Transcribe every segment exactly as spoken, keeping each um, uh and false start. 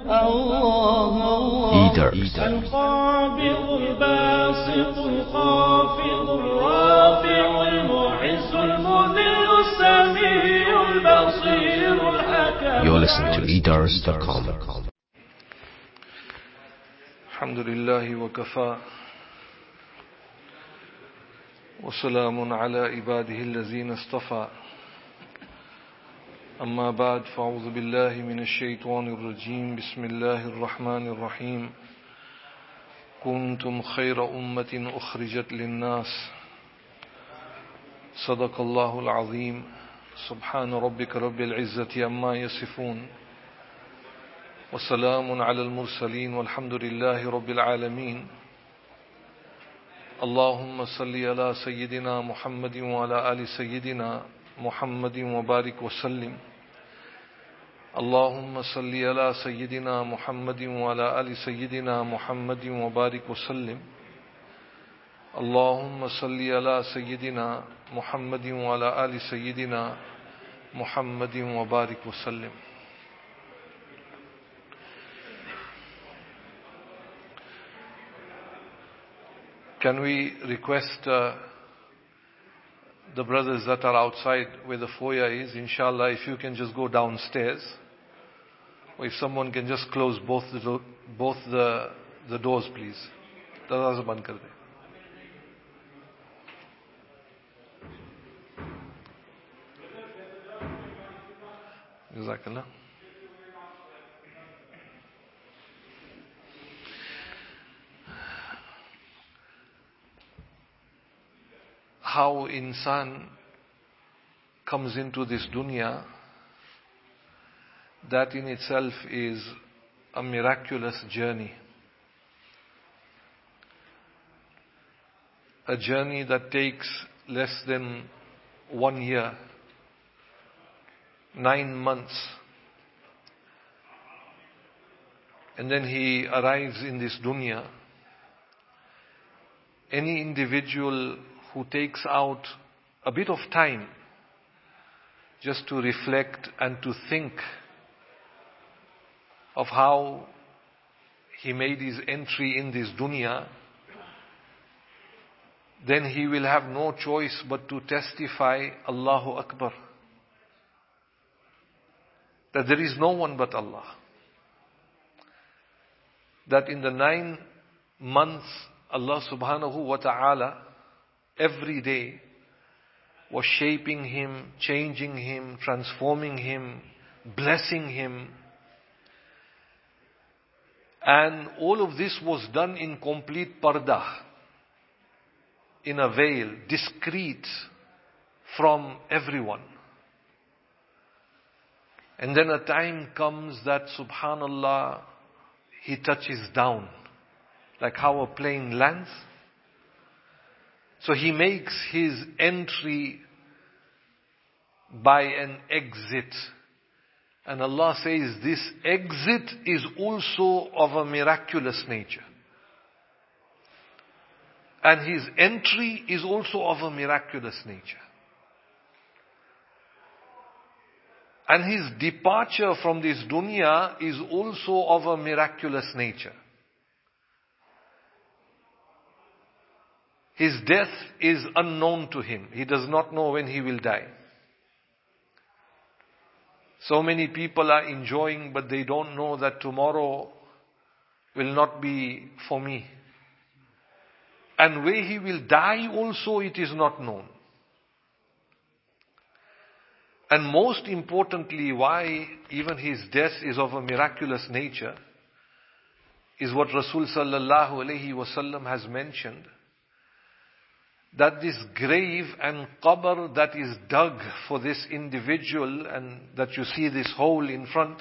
Eaters. القابض الباسط الخافض الرافع المعز المذل السميع البصير الحكم. You're listening to eaters dot com. الحمد لله وكفى وسلام على عباده الذين اصطفى أما بعد فأعوذ بالله من الشيطان الرجيم بسم الله الرحمن الرحيم كنتم خير أمة أخرجت للناس صدق الله العظيم سبحان ربك رب العزة عما يصفون وسلام على المرسلين والحمد لله رب العالمين اللهم صل على سيدنا محمد وعلى آل سيدنا محمد وبارك وسلم اللهم صل على سيدنا محمد وعلى آل سيدنا محمد وبارك وسلم اللهم صل على سيدنا محمد وعلى آل سيدنا محمد وبارك وسلم. Can we request uh, the brothers that are outside where the foyer is, inshallah, if you can just go downstairs, or if someone can just close both the do- both the the doors, please. Darwaza band kar de. Jazakallah. How insan comes into this dunya, that in itself is a miraculous journey. A journey that takes less than one year, nine months. And then he arrives in this dunya. Any individual who takes out a bit of time just to reflect and to think of how he made his entry in this dunya, then he will have no choice but to testify, Allahu Akbar, that there is no one but Allah. That in the nine months, Allah subhanahu wa ta'ala every day was shaping him, changing him, transforming him, blessing him. And all of this was done in complete parda, in a veil, discreet from everyone. And then a time comes that, subhanallah, he touches down, like how a plane lands. So he makes his entry by an exit. And Allah says this exit is also of a miraculous nature. And his entry is also of a miraculous nature. And his departure from this dunya is also of a miraculous nature. His death is unknown to him. He does not know when he will die. So many people are enjoying, but they don't know that tomorrow will not be for me. And where he will die also, it is not known. And most importantly, why even his death is of a miraculous nature, is what Rasul sallallahu alayhi wasallam has mentioned. That this grave and qabr that is dug for this individual, and that you see this hole in front,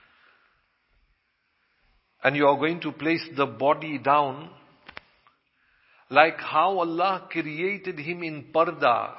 and you are going to place the body down, like how Allah created him in parda,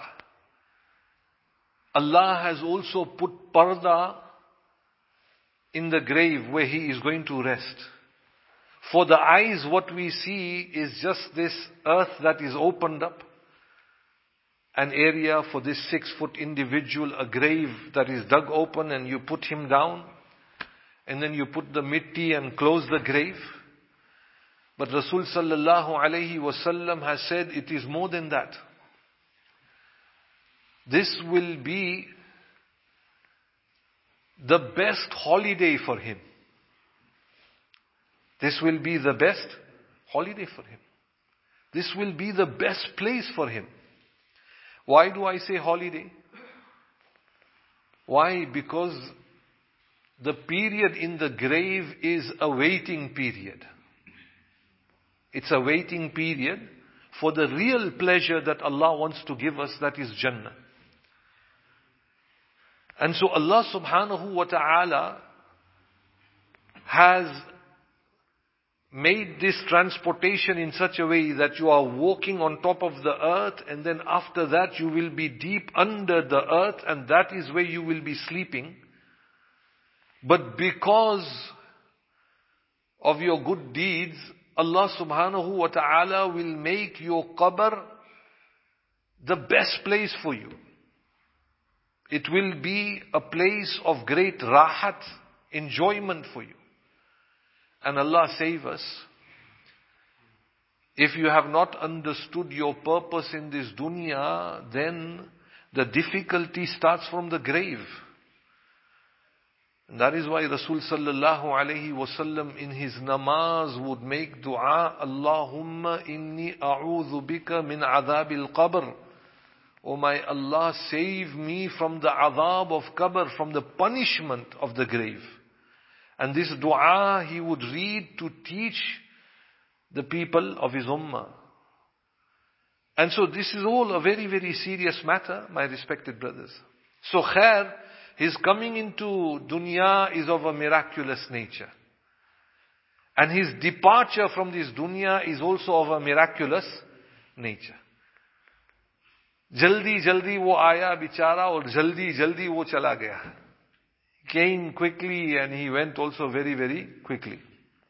Allah has also put parda in the grave where he is going to rest. For the eyes, what we see is just this earth that is opened up, an area for this six foot individual, a grave that is dug open and you put him down. and then you put the mitti and close the grave. But Rasul sallallahu alayhi wasallam has said it is more than that. This will be the best holiday for him. This will be the best holiday for him. This will be the best place for him. Why do I say holiday? Why? Because the period in the grave is a waiting period. It's a waiting period for the real pleasure that Allah wants to give us, that is Jannah. And so Allah subhanahu wa ta'ala has made this transportation in such a way that you are walking on top of the earth, and then after that you will be deep under the earth, and that is where you will be sleeping. But because of your good deeds, Allah subhanahu wa ta'ala will make your qabr the best place for you. It will be a place of great rahat, enjoyment for you. And Allah save us, if you have not understood your purpose in this dunya, then the difficulty starts from the grave. And that is why Rasul sallallahu alayhi wasallam in his namaz would make dua, Allahumma inni a'udhu bika min adhabil qabr. Oh my Allah, save me from the adhab of qabr, from the punishment of the grave. And this dua he would read to teach the people of his ummah. And so this is all a very, very serious matter, my respected brothers. So khair, his coming into dunya is of a miraculous nature. And his departure from this dunya is also of a miraculous nature. Jaldi jaldi wo aaya bichara aur jaldi jaldi wo chala gaya. Came quickly and he went also very, very quickly.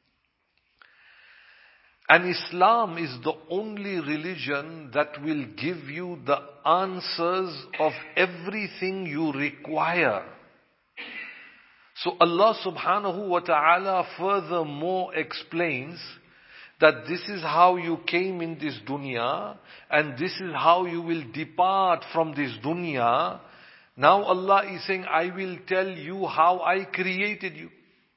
And Islam is the only religion that will give you the answers of everything you require. So Allah subhanahu wa ta'ala furthermore explains that this is how you came in this dunya, and this is how you will depart from this dunya. Now Allah is saying, I will tell you how I created you.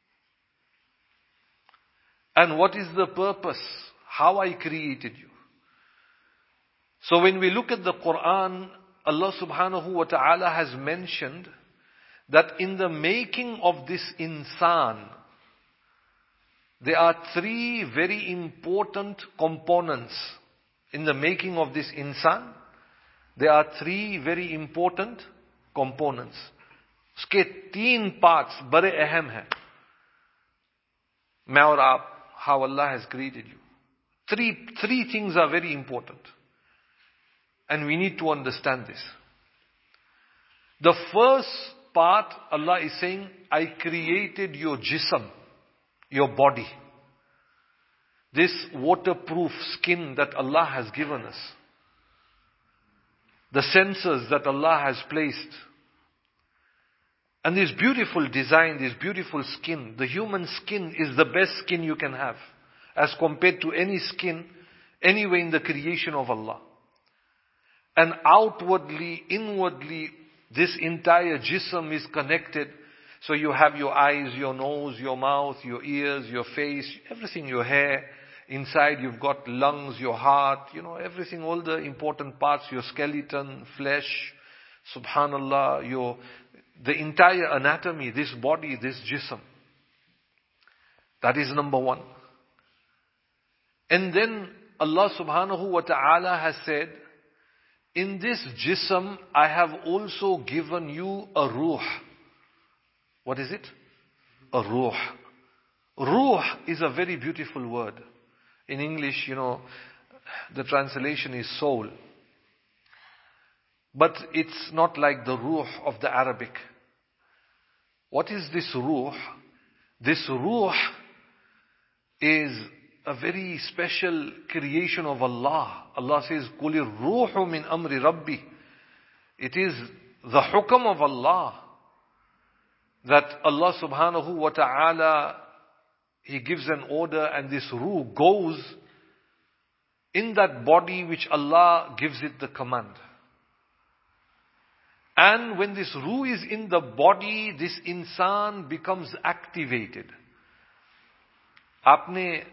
And what is the purpose? How I created you. So when we look at the Quran, Allah subhanahu wa ta'ala has mentioned that in the making of this insan, there are three very important components. In the making of this insan, there are three very important components. उसके तीन parts बड़े अहम हैं. मैं और आप, how Allah has created you. Three, three things are very important. And we need to understand this. The first part, Allah is saying, I created your jism, your body. This waterproof skin that Allah has given us. The sensors that Allah has placed. And this beautiful design, this beautiful skin. The human skin is the best skin you can have, as compared to any skin anywhere in the creation of Allah. And outwardly, inwardly, this entire jism is connected. So you have your eyes, your nose, your mouth, your ears, your face, everything, your hair. Inside you've got lungs, your heart, you know, everything, all the important parts, your skeleton, flesh, subhanallah, your, the entire anatomy, this body, this jism. That is number one. And then Allah subhanahu wa ta'ala has said, in this jism, I have also given you a ruh. What is it? A ruh. Ruh is a very beautiful word. In English, you know, the translation is soul. But it's not like the ruh of the Arabic. What is this ruh? This ruh is a very special creation of Allah. Allah says, قُلِ الرُّوحُ مِنْ أَمْرِ رَبِّي. It is the hukam of Allah. that Allah subhanahu wa ta'ala, He gives an order and this ruh goes in that body which Allah gives it the command. And when this ruh is in the body, this insan becomes activated. आपने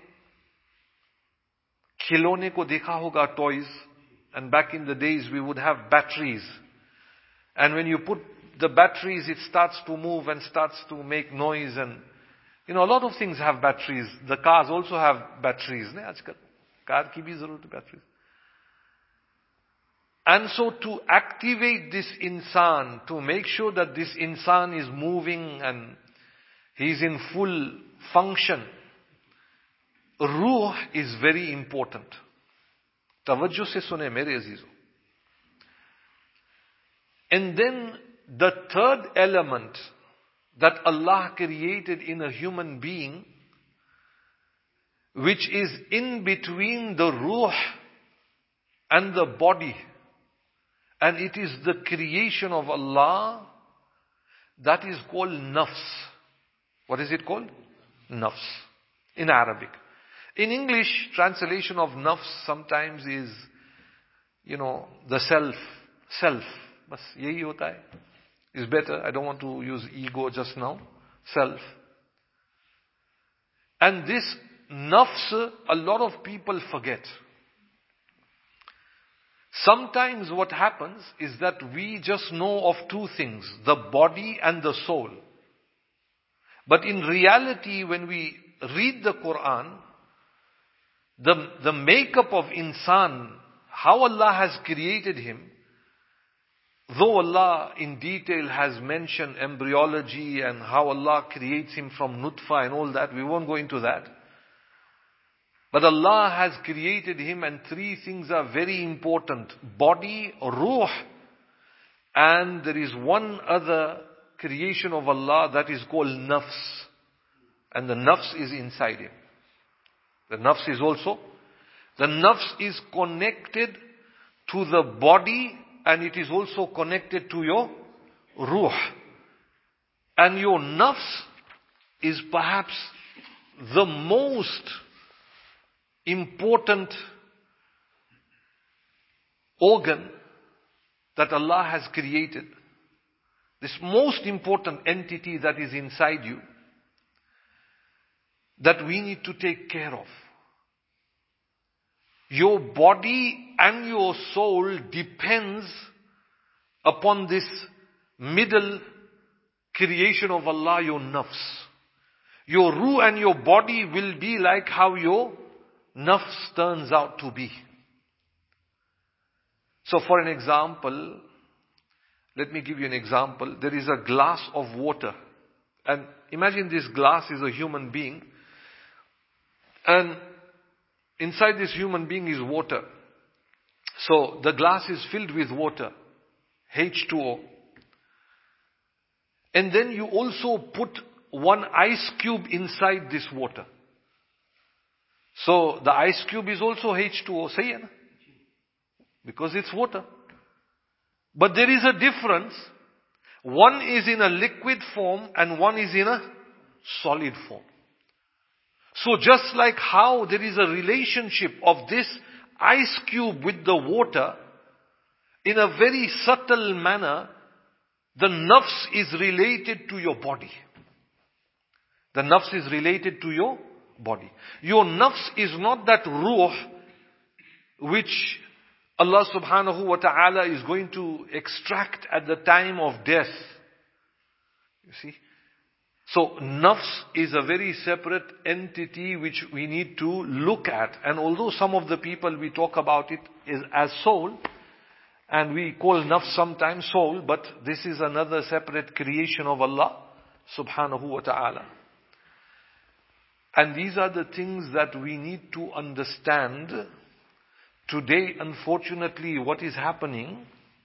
खिलौने को देखा होगा, toys, and back in the days we would have batteries. And when you put the batteries, it starts to move and starts to make noise, and you know, a lot of things have batteries. The cars also have batteries. Ne? Aajkal car ki bhi zarurat hai batteries. And so to activate this insan, to make sure that this insan is moving and he is in full function, ruh is very important. Tawajjuh se sune mere azizo. And then the third element that Allah created in a human being, which is in between the ruh and the body, and it is the creation of Allah, that is called nafs. What is it called? Nafs. In Arabic. In English, translation of nafs sometimes is, you know, the self. Self. Bas yahi hota hai. Is better. I don't want to use ego just now. Self. And this nafs, a lot of people forget. Sometimes what happens is that we just know of two things, the body and the soul. But in reality, when we read the Quran, the, the makeup of insan, how Allah has created him, though Allah in detail has mentioned embryology and how Allah creates him from nutfa and all that, we won't go into that. But Allah has created him, and three things are very important. Body, ruh, and there is one other creation of Allah that is called nafs. And the nafs is inside him. The nafs is also, the nafs is connected to the body, and it is also connected to your ruh. And your nafs is perhaps the most important organ that Allah has created. This most important entity that is inside you, that we need to take care of. Your body and your soul depends upon this middle creation of Allah, your nafs. Your ruh and your body will be like how your nafs turns out to be. So for an example, let me give you an example. There is a glass of water. And imagine this glass is a human being. And inside this human being is water. So the glass is filled with water, H two O. And then you also put one ice cube inside this water. So the ice cube is also H two O, sahi hai na? Because it's water. But there is a difference. One is in a liquid form and one is in a solid form. So just like how there is a relationship of this ice cube with the water, in a very subtle manner, the nafs is related to your body. The nafs is related to your body. Your nafs is not that ruh which Allah subhanahu wa ta'ala is going to extract at the time of death. You see? So nafs is a very separate entity which we need to look at. And although some of the people we talk about it is as soul, and we call nafs sometimes soul, but this is another separate creation of Allah subhanahu wa ta'ala. And these are the things that we need to understand. Today, unfortunately, what is happening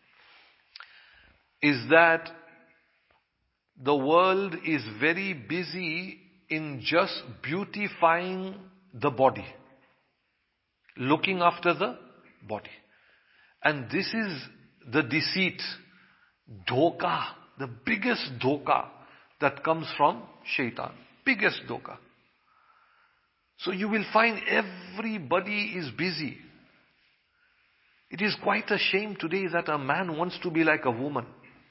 is that the world is very busy in just beautifying the body, looking after the body. And this is the deceit, dhoka, the biggest dhoka that comes from shaitan. Biggest doka. So you will find everybody is busy. It is quite a shame today that a man wants to be like a woman.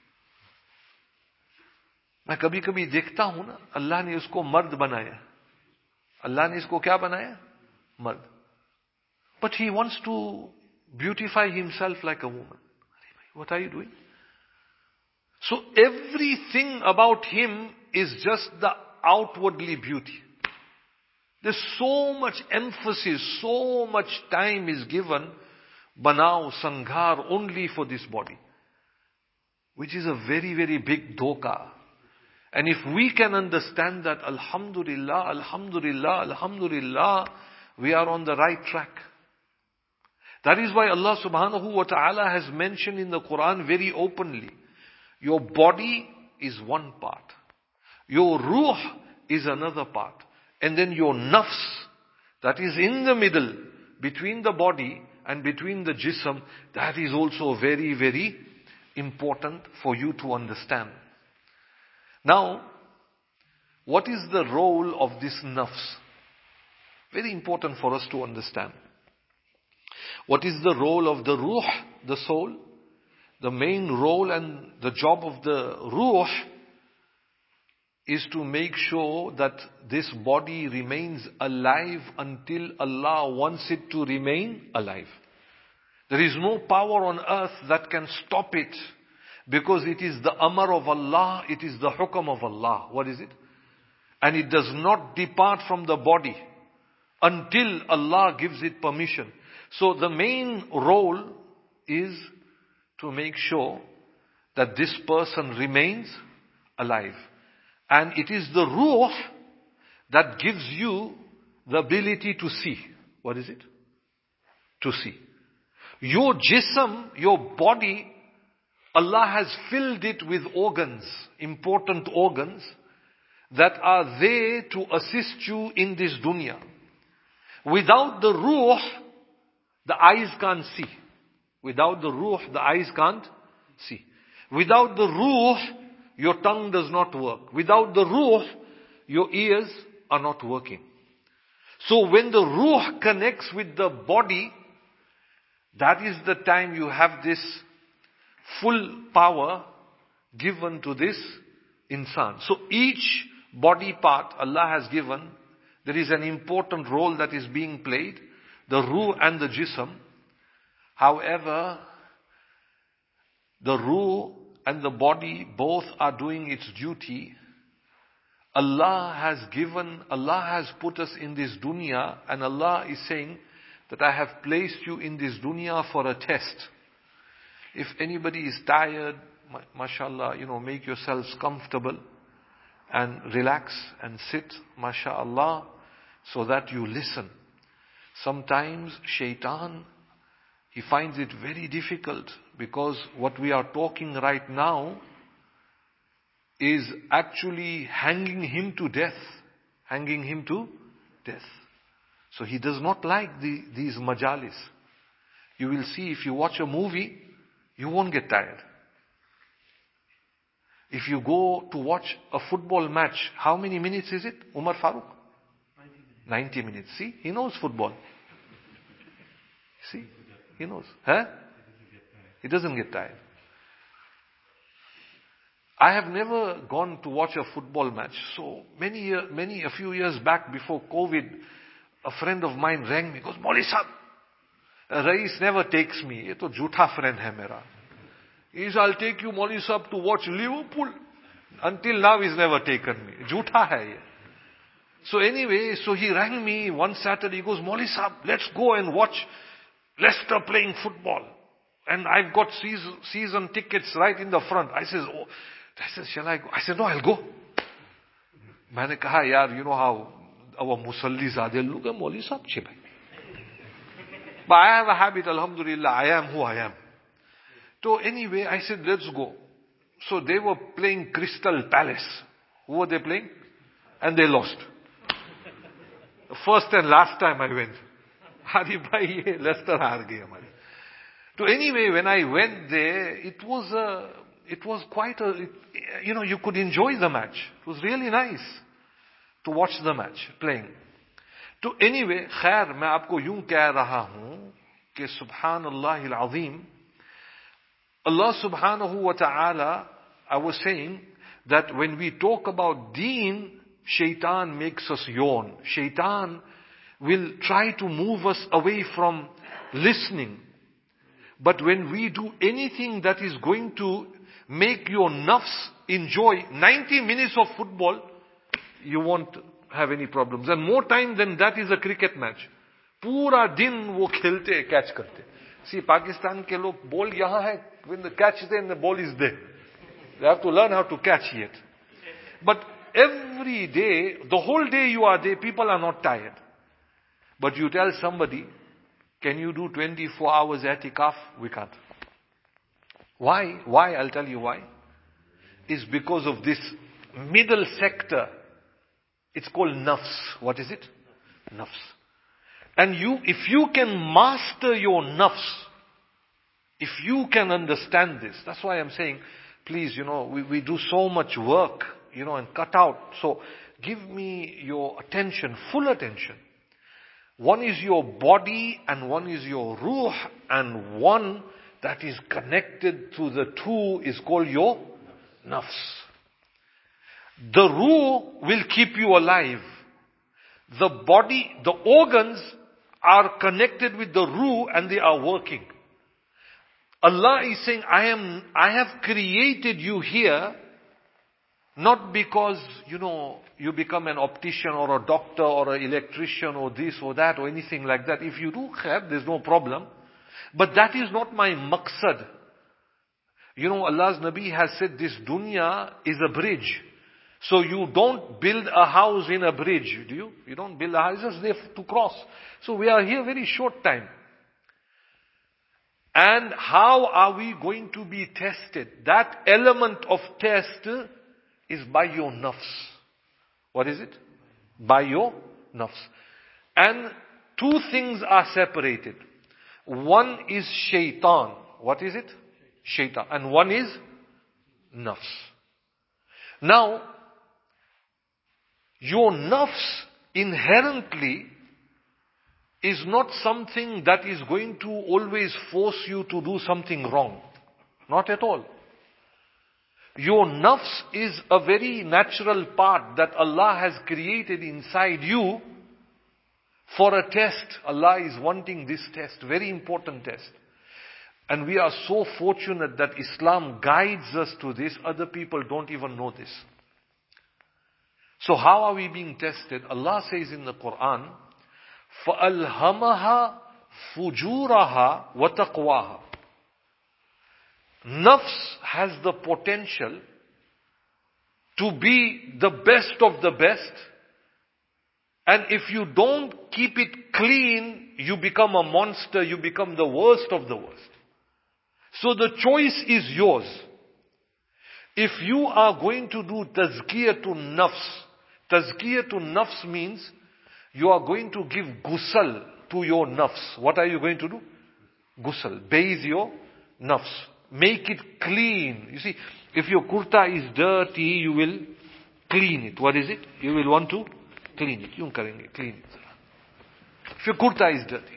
मैं कभी कभी देखता हूं ना, अल्लाह ने उसको मर्द बनाया. अल्लाह ने इसको क्या बनाया? मर्द. But he wants to beautify himself like a woman. What are you doing? So everything about him is just the outwardly beauty. There's so much emphasis, so much time is given, banao, sanghar, only for this body. Which is a very, very big doka. And if we can understand that, alhamdulillah, alhamdulillah, alhamdulillah, we are on the right track. That is why Allah subhanahu wa ta'ala has mentioned in the Quran very openly, your body is one part. Your ruh is another part. And then your nafs, that is in the middle, between the body and between the jism, that is also very, very important for you to understand. Now, what is the role of this nafs? Very important for us to understand. What is the role of the ruh, the soul? The main role and the job of the ruh is to make sure that this body remains alive until Allah wants it to remain alive. There is no power on earth that can stop it, because it is the amr of Allah, it is the hukam of Allah. What is it? And it does not depart from the body until Allah gives it permission. So the main role is to make sure that this person remains alive. And it is the ruh that gives you the ability to see. What is it? To see. Your jism, your body, Allah has filled it with organs, important organs, that are there to assist you in this dunya. Without the ruh, the eyes can't see. Without the ruh, the eyes can't see. Without the ruh, your tongue does not work. Without the ruh, your ears are not working. So when the ruh connects with the body, that is the time you have this full power given to this insan. So each body part Allah has given, there is an important role that is being played, the ruh and the jism. However, the ruh and the body both are doing its duty. Allah has given, Allah has put us in this dunya, and Allah is saying that I have placed you in this dunya for a test. If anybody is tired, mashallah, you know, make yourselves comfortable and relax and sit, mashallah, so that you listen. Sometimes shaitan, he finds it very difficult, because what we are talking right now is actually hanging him to death. Hanging him to death. So he does not like the, these majalis. You will see, if you watch a movie, you won't get tired. If you go to watch a football match, how many minutes is it, Umar Farooq? ninety minutes. See, he knows football. See, he knows. Huh? He doesn't get tired. I have never gone to watch a football match. So many, year, many, a few years back before COVID, a friend of mine rang me, goes, Mauli Sahab, Rais never takes me. Ye to jhootha friend hai mera. He says, I'll take you, Mauli Sahab, to watch Liverpool. Until now he's never taken me. Jhootha hai ye. So anyway, so he rang me one Saturday. He goes, Mauli Sahab, let's go and watch Leicester playing football. And I've got season, season tickets right in the front. I says, oh, I said, shall I go? I said, no, I'll go. Maine kaha, yaar, you know how our musallis are. They'll look at Mauli Sahab, che bhai. But I have a habit, alhamdulillah, I am who I am. So anyway, I said, let's go. So they were playing Crystal Palace. Who were they playing? And they lost. The first and last time I went. Hari bhai, Leicester haar gaye hamari. So anyway, when I went there, it was a, it was quite a, it, you know, you could enjoy the match. It was really nice to watch the match playing. So anyway, khair, मैं आपको यूं कह रहा हूं कि Subhan Allah al-Azim, Allah subhanahu wa ta'ala, I was saying that when we talk about deen, shaitan makes us yawn. Shaitan will try to move us away from listening. But when we do anything that is going to make your nafs enjoy ninety minutes of football, you won't have any problems. And more time than that is a cricket match. Pura din wo khelte, catch karte. See, Pakistan ke log ball yahan hai, when the catch is there and the ball is there. They have to learn how to catch yet. But every day, the whole day you are there, people are not tired. But you tell somebody, can you do twenty-four hours i'tikaf? We can't. Why? Why? I'll tell you why. It's because of this middle sector. It's called nafs. What is it? Nafs. And you, if you can master your nafs, if you can understand this, that's why I'm saying, please, you know, we, we do so much work, you know, and cut out. So give me your attention, full attention. One is your body and one is your ruh, and one that is connected to the two is called your nafs. The ruh will keep you alive. The body, the organs are connected with the ruh and they are working. Allah is saying, I am, I have created you here, not because, you know, you become an optician or a doctor or an electrician or this or that or anything like that. If you do khair, there's no problem. But that is not my maqsad. You know, Allah's Nabi has said this dunya is a bridge. So you don't build a house in a bridge, do you? You don't build a house, it's just there to cross. So we are here very short time. And how are we going to be tested? That element of test is by your nafs. What is it? By your nafs. And two things are separated. One is shaitan. What is it? Shaitan. And one is nafs. Now, your nafs inherently is not something that is going to always force you to do something wrong. Not at all. Your nafs is a very natural part that Allah has created inside you for a test. Allah is wanting this test, very important test. And we are so fortunate that Islam guides us to this. Other people don't even know this. So how are we being tested? Allah says in the Quran, فَأَلْهَمَهَا فُجُورَهَا وَتَقْوَاهَا. Nafs has the potential to be the best of the best. And if you don't keep it clean, you become a monster, you become the worst of the worst. So the choice is yours. If you are going to do tazkiyatun nafs, tazkiyatun nafs means you are going to give ghusl to your nafs. What are you going to do? Ghusl. Bathe your nafs. Make it clean. You see, if your kurta is dirty, you will clean it. What is it? You will want to clean it. You clean it. Clean it. If your kurta is dirty.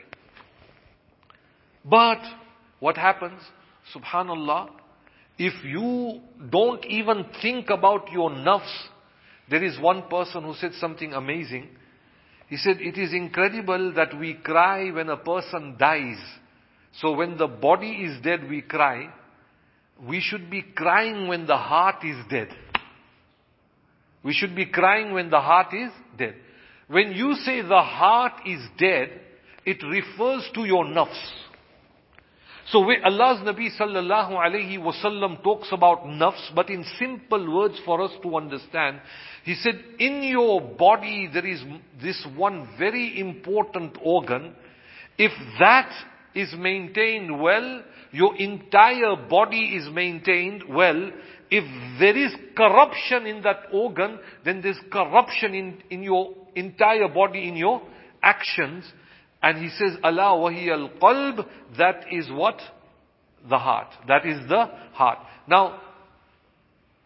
But what happens? Subhanallah, if you don't even think about your nafs, there is one person who said something amazing. He said, it is incredible that we cry when a person dies. So when the body is dead, we cry. We should be crying when the heart is dead. We should be crying when the heart is dead. When you say the heart is dead, it refers to your nafs. So when Allah's Nabi sallallahu alayhi wasallam talks about nafs, but in simple words for us to understand, he said, in your body there is this one very important organ. If that is maintained well, your entire body is maintained well. If there is corruption in that organ, then there's corruption in, in your entire body, in your actions. And he says, Ala wahiya al-qalb, that is what? The heart. That is the heart. Now,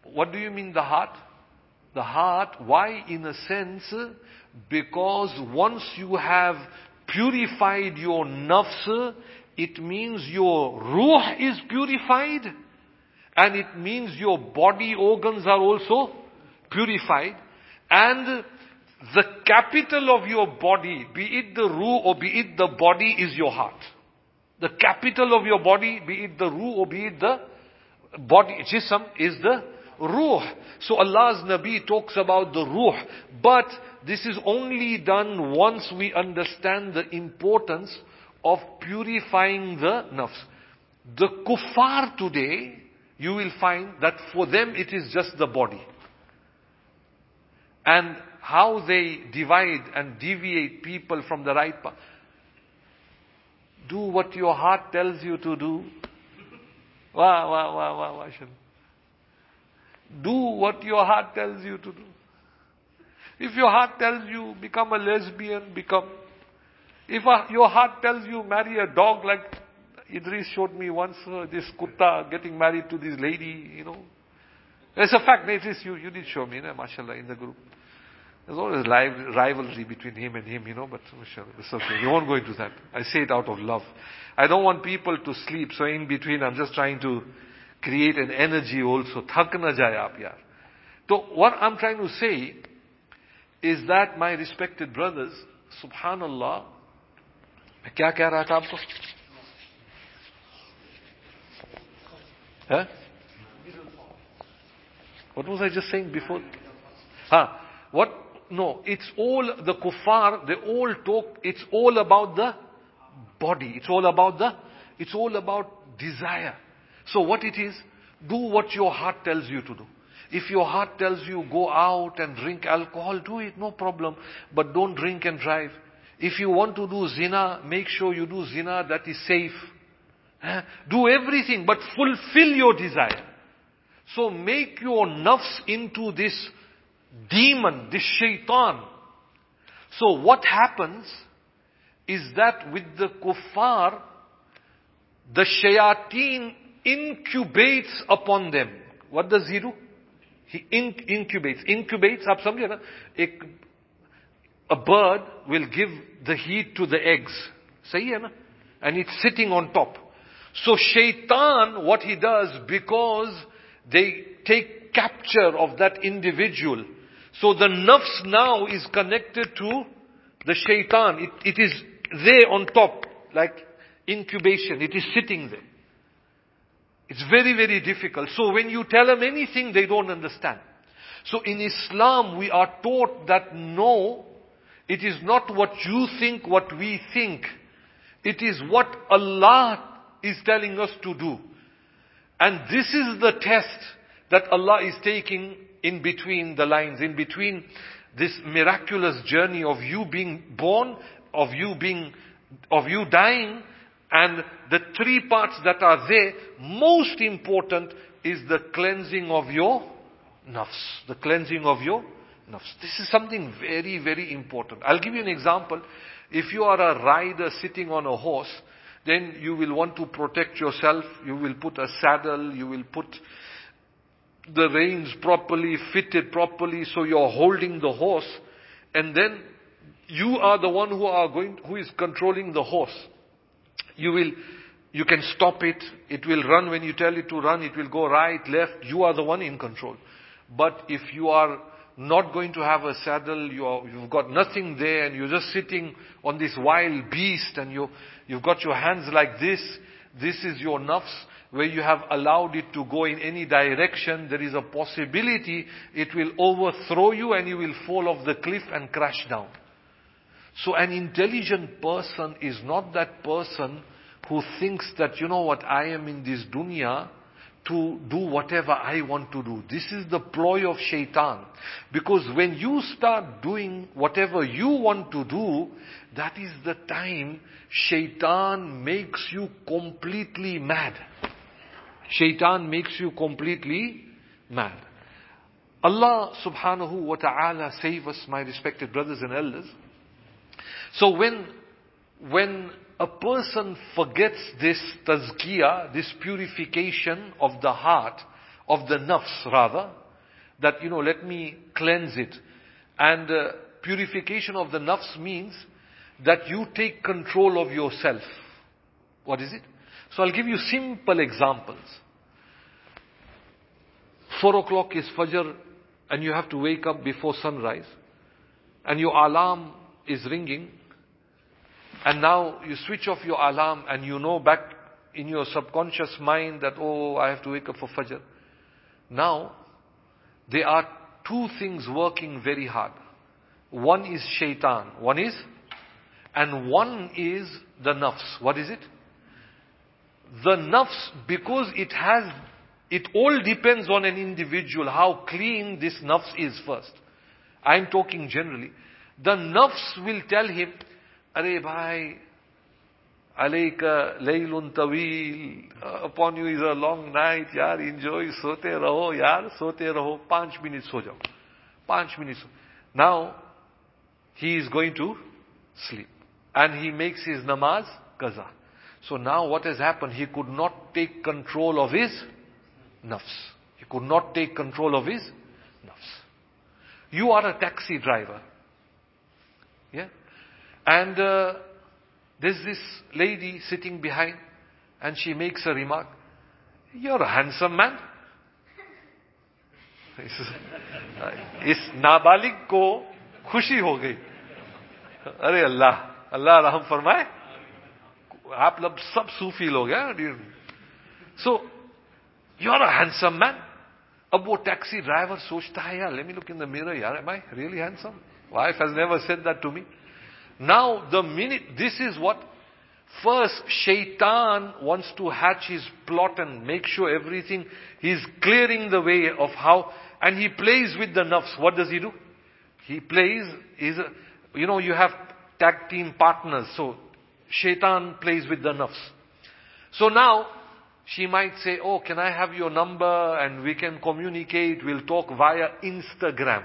What do you mean the heart? The heart, why in a sense? Because once you have purified your nafs, it means your ruh is purified, and it means your body organs are also purified, and the capital of your body, be it the ruh or be it the body, is your heart. The capital of your body, be it the ruh or be it the body, jism, is the ruh. So Allah's Nabi talks about the ruh. But this is only done once we understand the importance of purifying the nafs. The kuffar today, you will find that for them it is just the body. And how they divide and deviate people from the right path. Do what your heart tells you to do. Wah, wah, wah, wah, wah. Do what your heart tells you to do. If your heart tells you become a lesbian, become. If uh, your heart tells you marry a dog, like Idris showed me once, uh, this kutta getting married to this lady, you know. It's a fact, Idris, you, you did show me, you know, mashallah, in the group. There's always live rivalry between him and him, you know, but mashallah, it's okay. We won't go into that. I say it out of love. I don't want people to sleep, so in between I'm just trying to create an energy also. Thak na jaye aap yaar. So what I'm trying to say is that, my respected brothers, subhanallah, मैं क्या कह रहा था आपको? Huh? What was I just saying before? Huh? What? No, it's all the kuffar, they all talk, it's all about the body. It's all about the, it's all about desire. So what it is, do what your heart tells you to do. If your heart tells you go out and drink alcohol, do it, no problem. But don't drink and drive. If you want to do zina, make sure you do zina that is safe. Eh? Do everything, but fulfill your desire. So make your nafs into this demon, this shaitan. So what happens is that with the kuffar, the shayateen incubates upon them. What does he do? He inc- incubates. Incubates, aap samjhe na? Ek, a bird will give the heat to the eggs. Sahi hai na? And it's sitting on top. So shaitan, what he does, because they take capture of that individual, so the nafs now is connected to the shaitan. It, it is there on top, like incubation. It is sitting there. It's very, very difficult. So when you tell them anything, they don't understand. So in Islam, we are taught that no, it is not what you think, what we think. It is what Allah is telling us to do. And this is the test that Allah is taking in between the lines, in between this miraculous journey of you being born, of you being, of you dying, and the three parts that are there. Most important is the cleansing of your nafs. The cleansing of your nafs. This is something very, very important. I'll give you an example. If you are a rider sitting on a horse, then you will want to protect yourself. You will put a saddle, you will put the reins properly, fitted properly, so you're holding the horse. And then you are the one who are going, who is controlling the horse. You will, you can stop it. It will run when you tell it to run. It will go right, left. You are the one in control. But if you are not going to have a saddle, you are, you've got nothing there, and you're just sitting on this wild beast, and you, you've got your hands like this, this is your nafs, where you have allowed it to go in any direction. There is a possibility it will overthrow you and you will fall off the cliff and crash down. So an intelligent person is not that person who thinks that, you know what, I am in this dunya to do whatever I want to do. This is the ploy of shaitan. Because when you start doing whatever you want to do, that is the time shaitan makes you completely mad. Shaitan makes you completely mad. Allah subhanahu wa ta'ala save us, my respected brothers and elders. So when, when a person forgets this tazkiyah, this purification of the heart, of the nafs rather, that, you know, let me cleanse it. And uh, purification of the nafs means that you take control of yourself. What is it? So I'll give you simple examples. Four o'clock is Fajr and you have to wake up before sunrise. And your alarm is ringing. And now you switch off your alarm and you know back in your subconscious mind that, oh, I have to wake up for Fajr. Now, there are two things working very hard. One is shaitan. One is, and one is the nafs. What is it? The nafs, because it has, it all depends on an individual, how clean this nafs is first. I'm talking generally. The nafs will tell him, Are bhai, alayka laylun tawil, upon you is a long night, yaar, enjoy, sote raho, yaar, sote raho, five minutes ho jao. Five minutes. Now, he is going to sleep. And he makes his namaz qaza. So now what has happened? He could not take control of his nafs. He could not take control of his nafs. You are a taxi driver. Yeah? And uh, there's this lady sitting behind and she makes a remark. You're a handsome man. इस नाबालिग को खुशी हो गई. अरे अल्लाह, अल्लाह रहम फरमाए. आप लोग सब सूफी लोग हैं. So, you're a handsome man. अब वो टैक्सी ड्राइवर सोचता है, यार, let me look in the mirror, यार, am I really handsome? Wife has never said that to me. Now, the minute, this is what, first, shaitan wants to hatch his plot and make sure everything, he's clearing the way of how, and he plays with the nafs. What does he do? He plays, is, you know, you have tag team partners, so shaitan plays with the nafs. So now, she might say, oh, can I have your number and we can communicate, we'll talk via Instagram.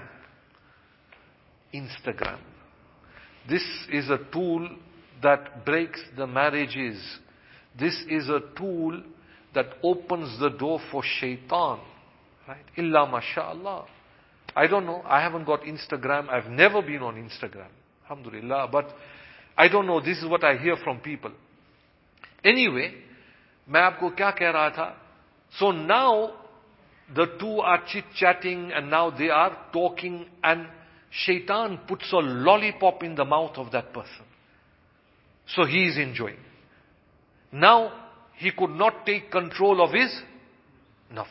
Instagram. This is a tool that breaks the marriages. This is a tool that opens the door for shaitan. Right? Illa masha'Allah. I don't know. I haven't got Instagram. I've never been on Instagram. Alhamdulillah. But I don't know. This is what I hear from people. Anyway, मैं आपको क्या कह रहा था? So now the two are chit-chatting and now they are talking and shaitan puts a lollipop in the mouth of that person. So he is enjoying. Now he could not take control of his nafs.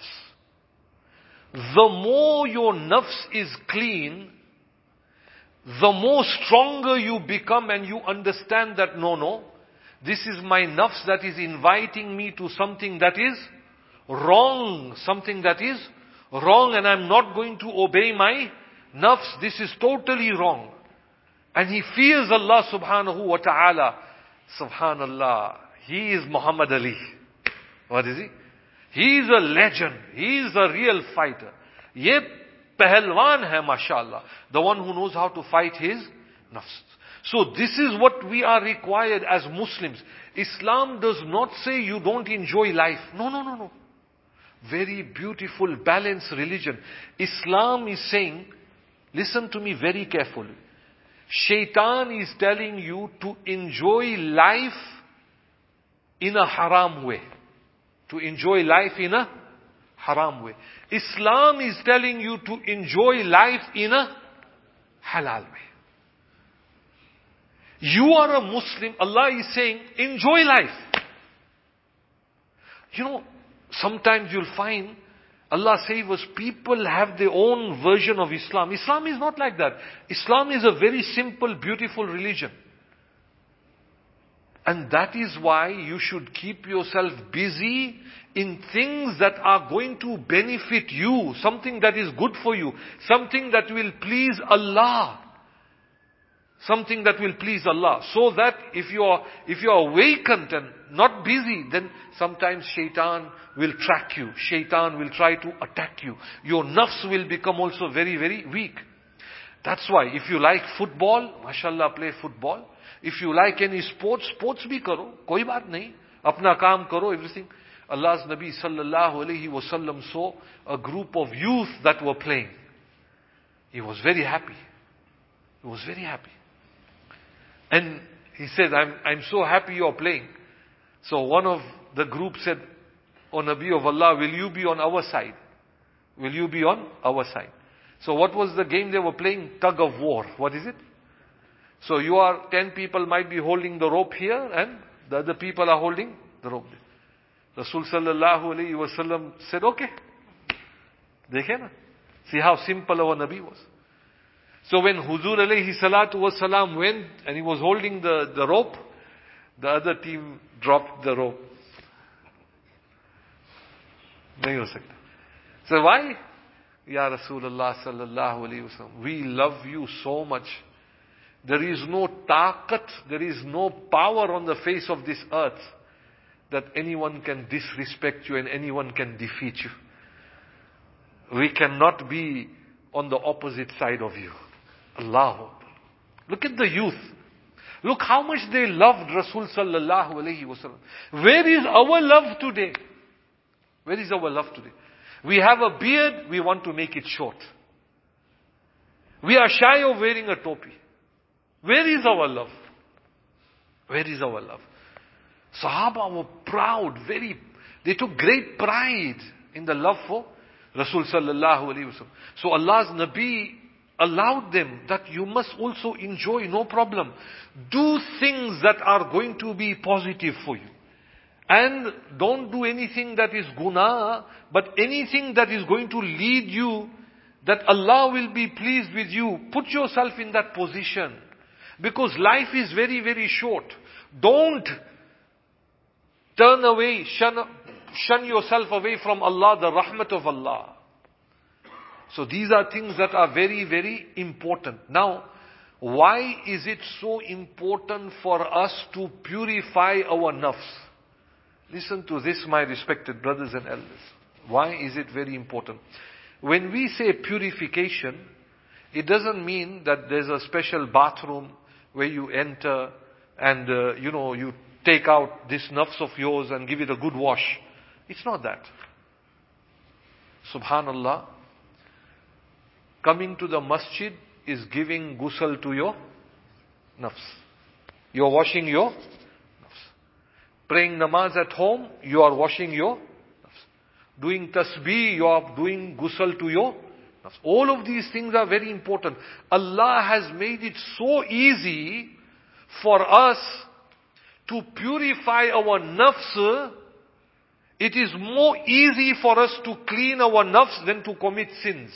The more your nafs is clean, the more stronger you become and you understand that no, no, this is my nafs that is inviting me to something that is wrong, something that is wrong, and I'm not going to obey my nafs. This is totally wrong. And he fears Allah subhanahu wa ta'ala. Subhanallah. He is Muhammad Ali. What is he? He is a legend. He is a real fighter. Ye pehelwan hai, mashallah. The one who knows how to fight his nafs. So this is what we are required as Muslims. Islam does not say you don't enjoy life. No, no, no, no. Very beautiful, balanced religion. Islam is saying, listen to me very carefully. Shaitan is telling you to enjoy life in a haram way. To enjoy life in a haram way. Islam is telling you to enjoy life in a halal way. You are a Muslim. Allah is saying, enjoy life. You know, sometimes you'll find, Allah save us, people have their own version of Islam. Islam is not like that. Islam is a very simple, beautiful religion. And that is why you should keep yourself busy in things that are going to benefit you. Something that is good for you. Something that will please Allah. Something that will please Allah. So that if you are, if you are vacant and not busy, then sometimes shaitan will track you. Shaitan will try to attack you. Your nafs will become also very, very weak. That's why if you like football, mashallah, play football. If you like any sports, sports bhi karo. Koi baat nahi. Apna kaam karo, everything. Allah's Nabi sallallahu alayhi wasallam saw a group of youth that were playing. He was very happy. He was very happy. And he said, I'm, I'm so happy you're playing. So one of the group said, O Nabi of Allah, will you be on our side? Will you be on our side? So what was the game they were playing? Tug of war. What is it? So you are, ten people might be holding the rope here and the other people are holding the rope there. Rasul sallallahu alayhi wasallam said, okay. Dekhe na? See how simple our Nabi was. So when Huzur alayhi salatu wasalam went and he was holding the, the rope, the other team dropped the rope. Nahi ho sakta. So why? Ya Rasulullah sallallahu alayhi wasallam, we love you so much. There is no taqat, there is no power on the face of this earth that anyone can disrespect you and anyone can defeat you. We cannot be on the opposite side of you. Allahu Akbar. Look at the youth. Look how much they loved Rasul sallallahu alayhi wasallam. Where is our love today? Where is our love today? We have a beard, we want to make it short. We are shy of wearing a topi. Where is our love? Where is our love? Sahaba were proud, very, they took great pride in the love for Rasul sallallahu alayhi wasallam. So Allah's Nabi allowed them that you must also enjoy, no problem. Do things that are going to be positive for you. And don't do anything that is guna, but anything that is going to lead you, that Allah will be pleased with you. Put yourself in that position. Because life is very, very short. Don't turn away, shun, shun yourself away from Allah, the rahmat of Allah. So these are things that are very, very important. Now, why is it so important for us to purify our nafs? Listen to this, my respected brothers and elders. Why is it very important? When we say purification, it doesn't mean that there's a special bathroom where you enter and, uh, you know, you take out this nafs of yours and give it a good wash. It's not that. Subhanallah. Coming to the masjid is giving ghusl to your nafs. You're washing your nafs. Praying namaz at home, you are washing your nafs. Doing tasbih, you are doing ghusl to your nafs. All of these things are very important. Allah has made it so easy for us to purify our nafs. It is more easy for us to clean our nafs than to commit sins.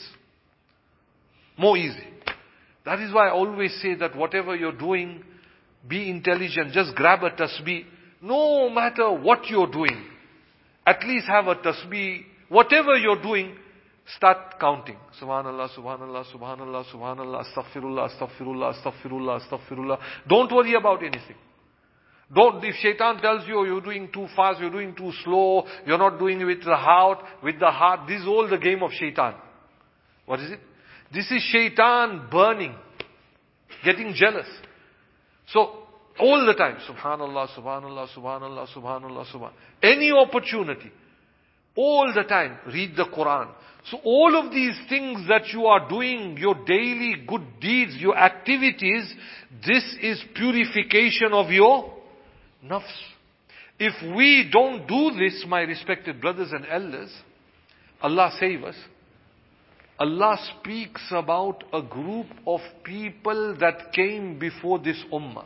More easy. That is why I always say that whatever you're doing, be intelligent. Just grab a tasbih. No matter what you're doing, at least have a tasbih. Whatever you're doing, start counting. Subhanallah, subhanallah, subhanallah, subhanallah, astaghfirullah, astaghfirullah, astaghfirullah, astaghfirullah. Don't worry about anything. Don't, if shaitan tells you you're doing too fast, you're doing too slow, you're not doing it with the heart, with the heart, this is all the game of shaitan. What is it? This is shaitan burning, getting jealous. So, all the time, subhanallah, subhanallah, subhanallah, subhanallah, subhanallah. Any opportunity, all the time, read the Quran. So all of these things that you are doing, your daily good deeds, your activities, this is purification of your nafs. If we don't do this, my respected brothers and elders, Allah save us, Allah speaks about a group of people that came before this ummah.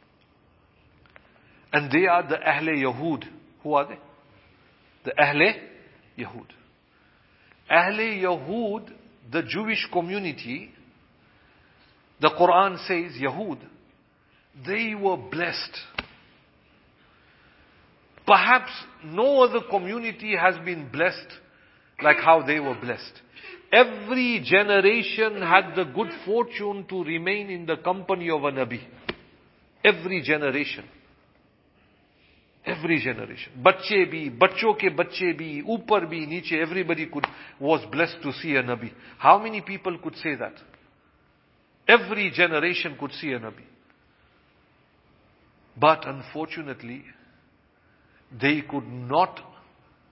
And they are the Ahle Yahud. Who are they? The Ahle Yahud. Ahle Yahud, the Jewish community, the Quran says, Yahud, they were blessed. Perhaps no other community has been blessed like how they were blessed. Every generation had the good fortune to remain in the company of a Nabi. Every generation. Every generation. Bacche bhi, bachcho ke bacche bhi, upar bhi, niche, everybody could, was blessed to see a Nabi. How many people could say that? Every generation could see a Nabi. But unfortunately, they could not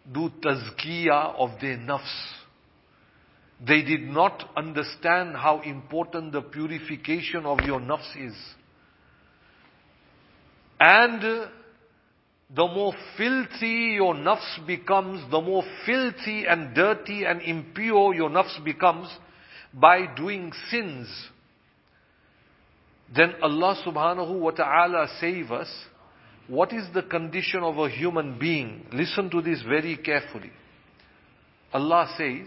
do tazkiyah of their nafs. They did not understand how important the purification of your nafs is. And the more filthy your nafs becomes, the more filthy and dirty and impure your nafs becomes by doing sins, then Allah subhanahu wa ta'ala save us. What is the condition of a human being? Listen to this very carefully. Allah says,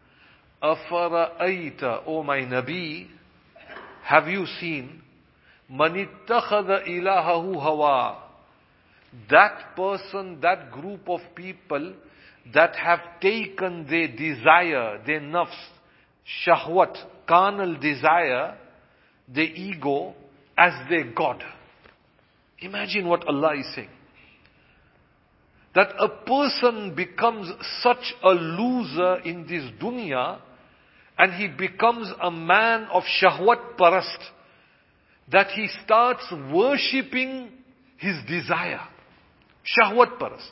أَفَرَأَيْتَ, O my Nabi, have you seen, مَنِ اتَّخَذَ إِلَهَهُ هَوَى, that person, that group of people that have taken their desire, their nafs, shahwat, carnal desire, their ego, as their God. Imagine what Allah is saying. That a person becomes such a loser in this dunya, and he becomes a man of shahwat parast, that he starts worshipping his desire. Shahwat parast.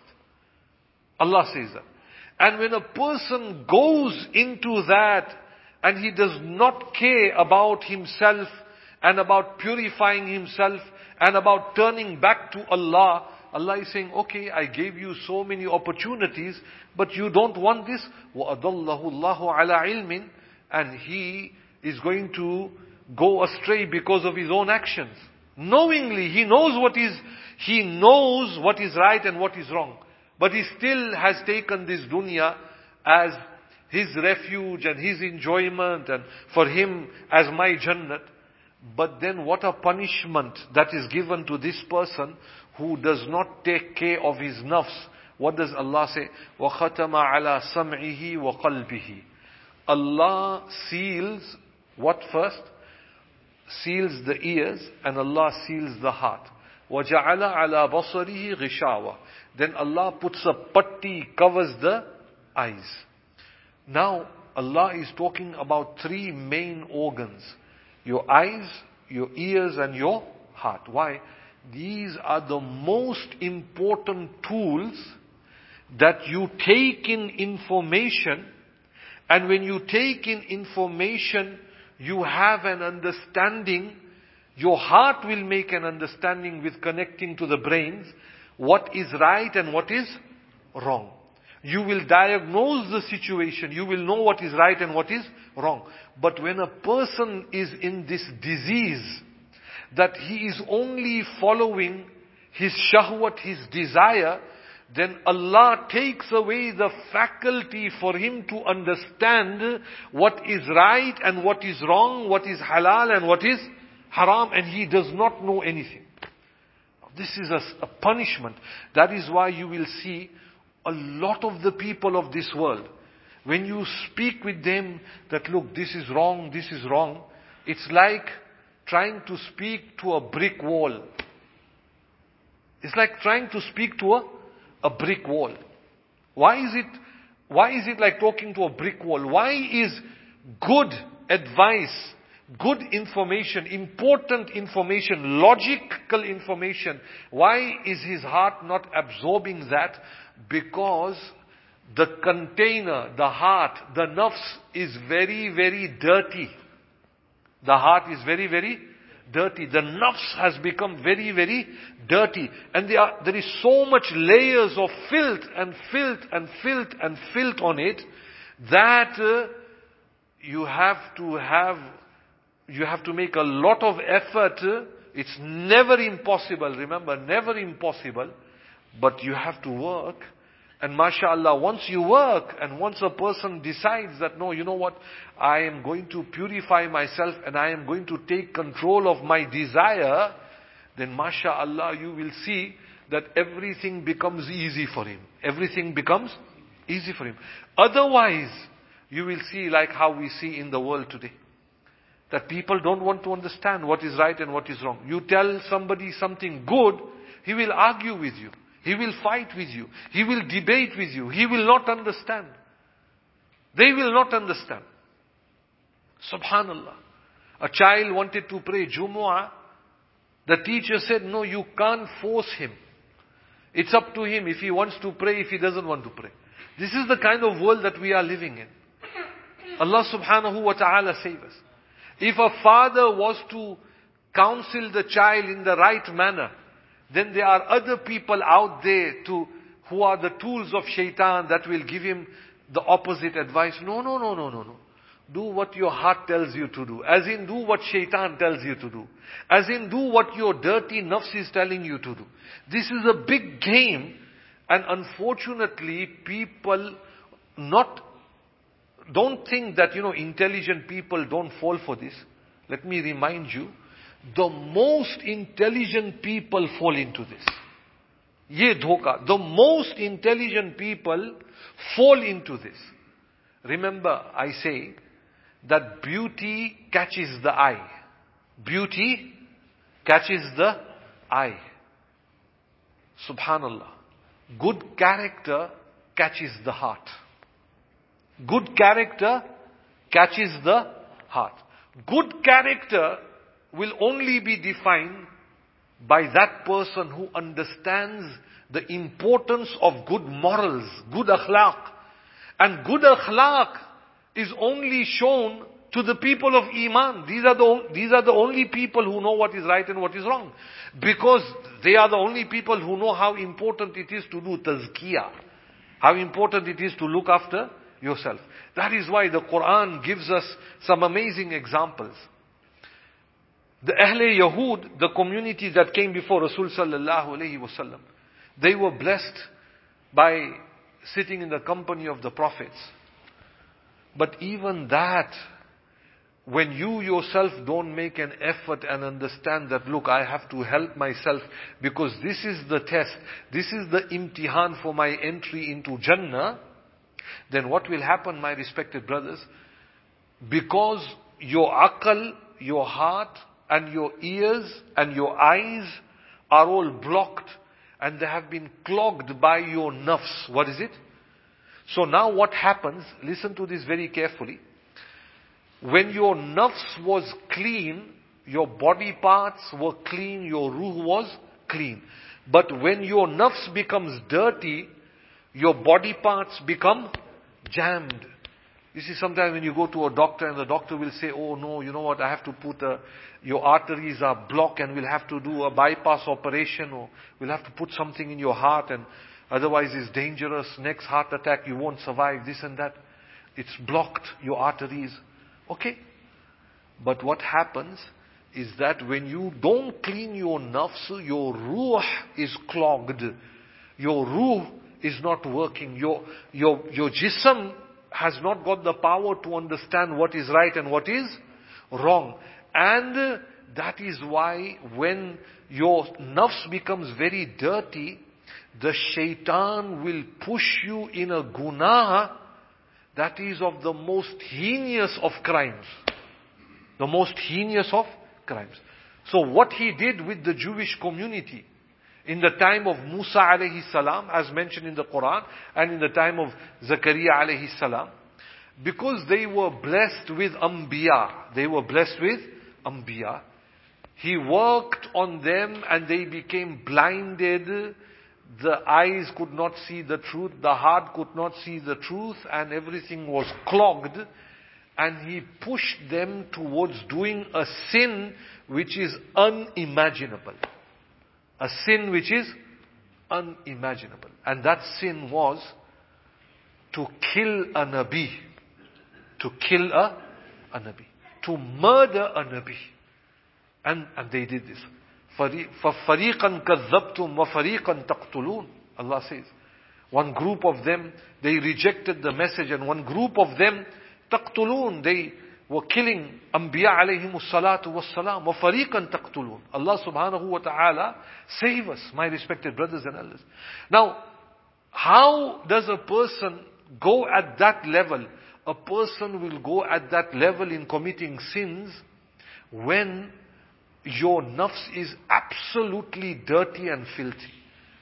Allah says that. And when a person goes into that, and he does not care about himself, and about purifying himself, and about turning back to Allah, Allah is saying, okay, I gave you so many opportunities, but you don't want this. وَأَضَلَّهُ اللَّهُ عَلَى عِلْمٍ, and he is going to go astray because of his own actions. Knowingly, he knows what is, he knows what is right and what is wrong. But he still has taken this dunya as his refuge and his enjoyment, and for him as my Jannat. But then what a punishment that is given to this person who does not take care of his nafs. What does Allah say? وَخَتَمَ عَلَى سَمْعِهِ وَقَلْبِهِ. Allah seals what first? Seals the ears, and Allah seals the heart. وَجَعَلَ عَلَى بَصَرِهِ غِشَاوَةً. Then Allah puts a patti, covers the eyes. Now, Allah is talking about three main organs. Your eyes, your ears, and your heart. Why? These are the most important tools that you take in information, and when you take in information, you have an understanding. Your heart will make an understanding with connecting to the brains, what is right and what is wrong. You will diagnose the situation. You will know what is right and what is wrong. But when a person is in this disease, that he is only following his shahwat, his desire, then Allah takes away the faculty for him to understand what is right and what is wrong, what is halal and what is haram, and he does not know anything. This is a, a punishment. That is why you will see a lot of the people of this world, when you speak with them that, look, this is wrong, this is wrong, it's like trying to speak to a brick wall. It's like trying to speak to a, a brick wall. Why is it, why is it like talking to a brick wall? Why is good advice, good information, important information, logical information, why is his heart not absorbing that? Because the container, the heart, the nafs is very, very dirty. The heart is very, very dirty. The nafs has become very, very dirty. And there, are, there is so much layers of filth and filth and filth and filth on it that uh, you have to have, you have to make a lot of effort. It's never impossible. Remember, never impossible. But you have to work. And mashallah, once you work, and once a person decides that, no, you know what, I am going to purify myself and I am going to take control of my desire, then mashallah, you will see that everything becomes easy for him. Everything becomes easy for him. Otherwise, you will see like how we see in the world today. That people don't want to understand what is right and what is wrong. You tell somebody something good, he will argue with you. He will fight with you. He will debate with you. He will not understand. They will not understand. Subhanallah. A child wanted to pray Jumu'ah. The teacher said, no, you can't force him. It's up to him if he wants to pray, if he doesn't want to pray. This is the kind of world that we are living in. Allah subhanahu wa ta'ala save us. If a father was to counsel the child in the right manner, then there are other people out there to, who are the tools of shaitan that will give him the opposite advice. No, no, no, no, no, no. Do what your heart tells you to do. As in, do what shaitan tells you to do. As in, do what your dirty nafs is telling you to do. This is a big game, and unfortunately, people not, don't think that, you know, intelligent people don't fall for this. Let me remind you, the most intelligent people fall into this. Ye dhoka. The most intelligent people fall into this. Remember, I say that beauty catches the eye. Beauty catches the eye. Subhanallah. Good character catches the heart. Good character catches the heart. Good character will only be defined by that person who understands the importance of good morals, good akhlaq. And good akhlaq is only shown to the people of Iman. These are the, these are the only people who know what is right and what is wrong. Because they are the only people who know how important it is to do tazkiyah. How important it is to look after yourself. That is why the Quran gives us some amazing examples. The Ahle Yahud, the community that came before Rasul sallallahu alayhi wasallam, they were blessed by sitting in the company of the prophets. But even that, when you yourself don't make an effort and understand that, look, I have to help myself because this is the test, this is the imtihan for my entry into Jannah, then what will happen, my respected brothers? Because your aql, your heart, and your ears and your eyes are all blocked and they have been clogged by your nafs. What is it? So now what happens, listen to this very carefully. When your nafs was clean, your body parts were clean, your ruh was clean. But when your nafs becomes dirty, your body parts become jammed. You see, sometimes when you go to a doctor and the doctor will say, oh no, you know what, I have to put a, your arteries are blocked and we'll have to do a bypass operation, or we'll have to put something in your heart and otherwise it's dangerous, next heart attack, you won't survive, this and that. It's blocked, your arteries. Okay. But what happens is that when you don't clean your nafs, your ruh is clogged. Your ruh is not working. Your, your, your jism has not got the power to understand what is right and what is wrong. And that is why when your nafs becomes very dirty, the shaitan will push you in a gunah that is of the most heinous of crimes. The most heinous of crimes. So what he did with the Jewish community in the time of Musa alayhi salam, as mentioned in the Quran, and in the time of Zakaria alayhi salam, because they were blessed with Anbiya, they were blessed with Anbiya, he worked on them and they became blinded. The eyes could not see the truth, the heart could not see the truth, and everything was clogged. And he pushed them towards doing a sin which is unimaginable. A sin which is unimaginable. And that sin was to kill a Nabi. To kill a, a Nabi. To murder a Nabi. And, and they did this. فَفَرِيقًا كَذَّبْتُمْ وَفَرِيقًا تَقْتُلُونَ. Allah says, one group of them, they rejected the message, and one group of them, تَقْتُلُونَ, they were killing Anbiya alayhimus salatu wassalam. وَفَرِيقًا تَقْتُلُونَ. Allah subhanahu wa ta'ala save us, my respected brothers and elders. Now, how does a person go at that level? A person will go at that level in committing sins when your nafs is absolutely dirty and filthy.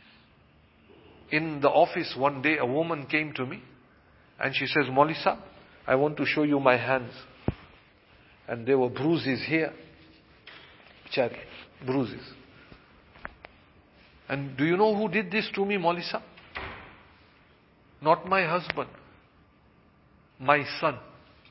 In the office one day, a woman came to me and she says, Maulisa, I want to show you my hands. And there were bruises here. Chari, bruises. And do you know who did this to me, Maulisa? Not my husband. My son.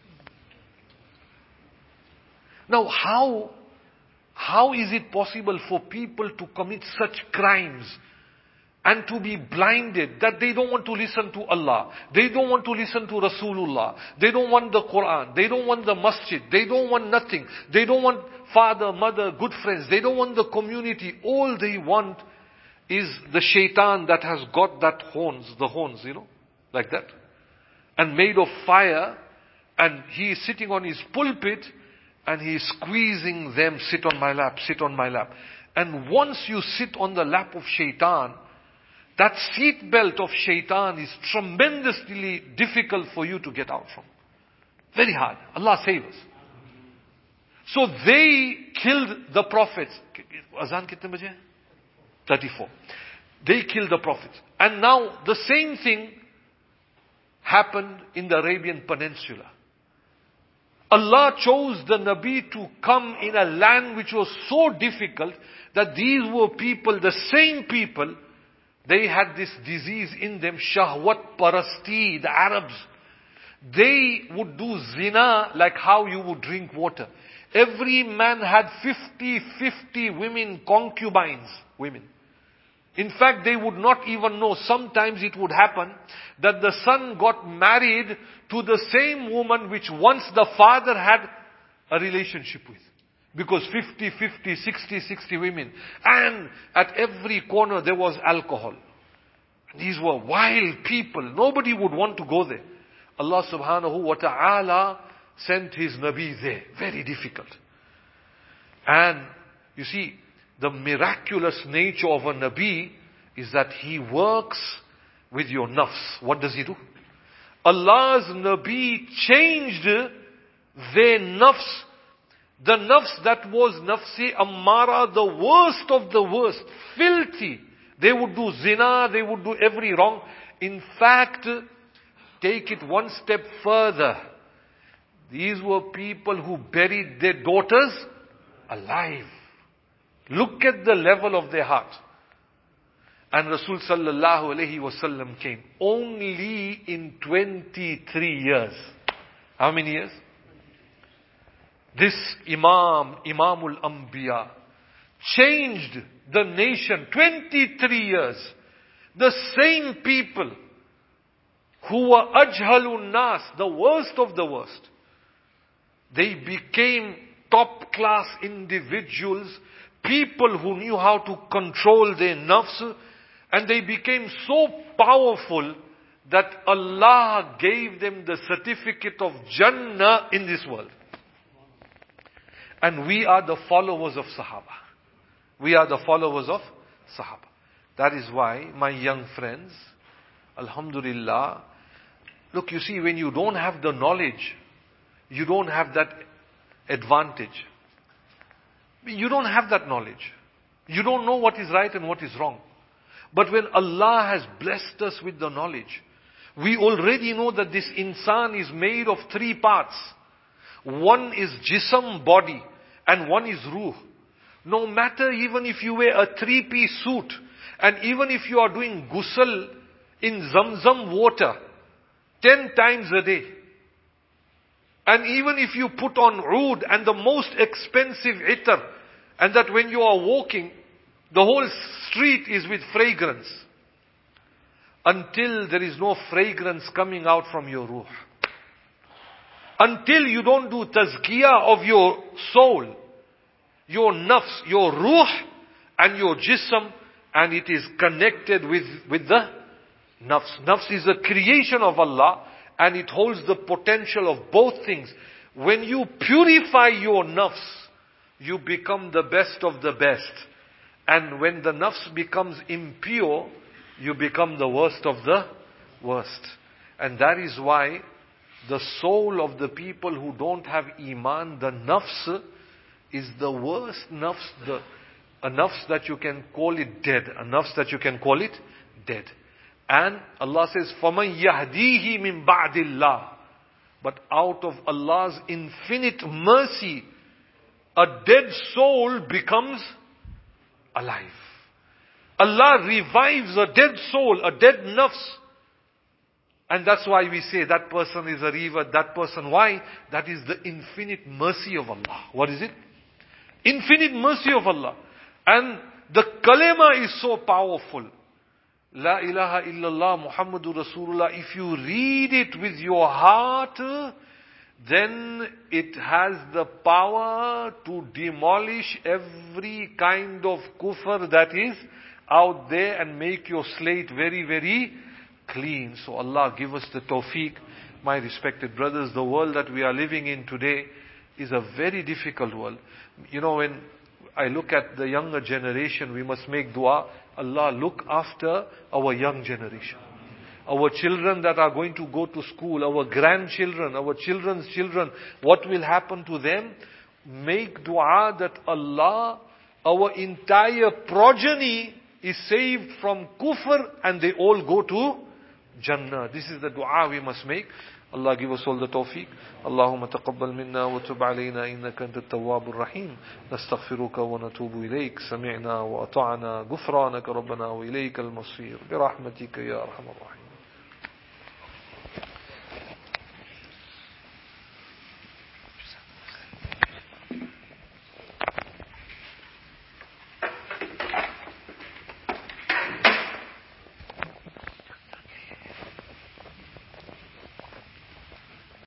Now how, how is it possible for people to commit such crimes and to be blinded that they don't want to listen to Allah, they don't want to listen to Rasulullah, they don't want the Quran, they don't want the masjid, they don't want nothing, they don't want father, mother, good friends, they don't want the community, all they want is the shaitan that has got that horns, the horns, you know, like that, and made of fire, and he is sitting on his pulpit, and he is squeezing them, sit on my lap, sit on my lap. And once you sit on the lap of shaitan, that seat belt of shaitan is tremendously difficult for you to get out from. Very hard. Allah save us. So they killed the prophets. Azan kitne baje? thirty-four. They killed the prophets. And now the same thing happened in the Arabian Peninsula. Allah chose the Nabi to come in a land which was so difficult that these were people, the same people, they had this disease in them, shahwat parasti, the Arabs. They would do zina like how you would drink water. Every man had fifty, fifty women, concubines, women. In fact, they would not even know. Sometimes it would happen that the son got married to the same woman which once the father had a relationship with. Because fifty, fifty, sixty, sixty women. And at every corner there was alcohol. These were wild people. Nobody would want to go there. Allah subhanahu wa ta'ala sent His Nabi there. Very difficult. And you see, the miraculous nature of a Nabi is that he works with your nafs. What does he do? Allah's Nabi changed their nafs. The nafs that was nafsi ammara, the worst of the worst, filthy. They would do zina, they would do every wrong. In fact, take it one step further. These were people who buried their daughters alive. Look at the level of their heart. And Rasul sallallahu alayhi wasallam came only in twenty-three years. How many years? This Imam, Imamul Anbiya, changed the nation. twenty-three years. The same people who were ajhalun nas, the worst of the worst, they became top class individuals, people who knew how to control their nafs, and they became so powerful that Allah gave them the certificate of Jannah in this world. And we are the followers of Sahaba. We are the followers of Sahaba. That is why, my young friends, Alhamdulillah, look, you see, when you don't have the knowledge, you don't have that advantage. You don't have that knowledge. You don't know what is right and what is wrong. But when Allah has blessed us with the knowledge, we already know that this insan is made of three parts. One is jism, body, and one is ruh. No matter even if you wear a three-piece suit, and even if you are doing ghusl in Zamzam water, ten times a day, and even if you put on oud and the most expensive itar, and that when you are walking, the whole street is with fragrance, until there is no fragrance coming out from your ruh, until you don't do tazkiyah of your soul, your nafs, your ruh, and your jism, and it is connected with, with the nafs. Nafs is a creation of Allah, and it holds the potential of both things. When you purify your nafs, you become the best of the best. And when the nafs becomes impure, you become the worst of the worst. And that is why the soul of the people who don't have iman, the nafs, is the worst nafs, the, a nafs that you can call it dead. A nafs that you can call it dead. And Allah says, فَمَنْ يَهْدِيهِ مِنْ بَعْدِ اللَّهِ. But out of Allah's infinite mercy, a dead soul becomes alive. Allah revives a dead soul, a dead nafs. And that's why we say that person is a revert, that person. Why? That is the infinite mercy of Allah. What is it? Infinite mercy of Allah. And the kalima is so powerful. La ilaha illallah Muhammadur Rasulullah. If you read it with your heart, then it has the power to demolish every kind of kufr that is out there and make your slate very, very clean. So Allah give us the tawfiq. My respected brothers, the world that we are living in today is a very difficult world. You know, when I look at the younger generation, we must make dua. Allah, look after our young generation. Our children that are going to go to school, our grandchildren, our children's children, what will happen to them? Make dua that Allah, our entire progeny is saved from kufr and they all go to Jannah. This is the dua we must make. Allah give us all the tawfiq. Allahumma taqabbal minna wa tub alayna innaka anta at-tawwabur rahim. Nastaghfiruka wa natubu ilayk. Sami'na wa ata'na ghufranaka rabbana wa ilayka al-masir. Bi rahmatika ya arhamar rahim.